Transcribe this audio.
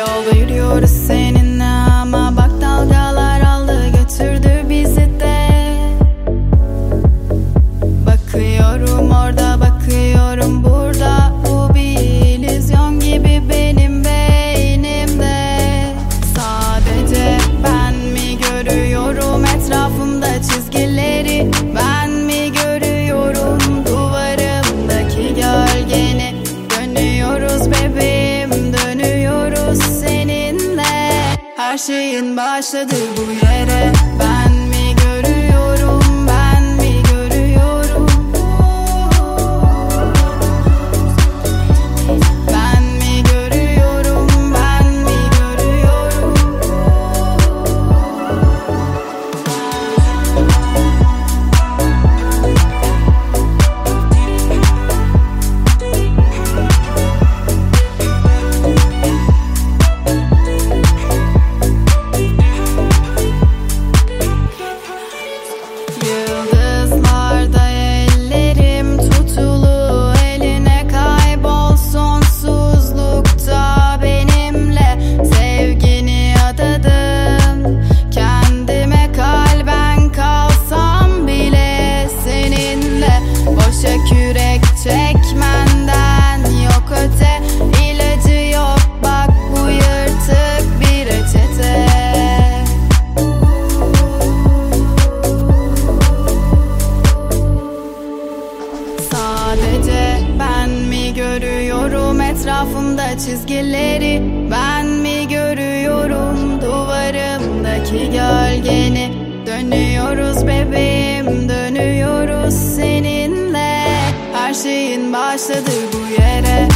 yolda yürüyoruz seninle ama bak dalgalar aldı götürdü bizi de. Bakıyorum orada, bakıyorum burada, bu bir illüzyon gibi benim beynimde. Sadece ben mi görüyorum etrafımda çizgileri, ben mi görüyorum duvarımdaki gölgeni? Dönüyoruz bebeğim, dönüyoruz seninle. Her şeyin başladığı bu yere ben mi görüyorum, ben mi görüyorum? Ben mi görüyorum, ben mi görüyorum? Yıldızlarda ellerim tutulu, eline kaybol sonsuzlukta benimle. Sevgini adadım kendime, kalben kalsam bile seninle. Boşa kürek çekmenden yok öte, ilacı yok bak bu yırtık bir reçete. Sadece ben mi görüyorum etrafımda çizgileri, ben mi görüyorum duvarımdaki gölgeni? Dönüyoruz bebeğim, dönüyoruz seninle. Her şeyin başladığı bu yere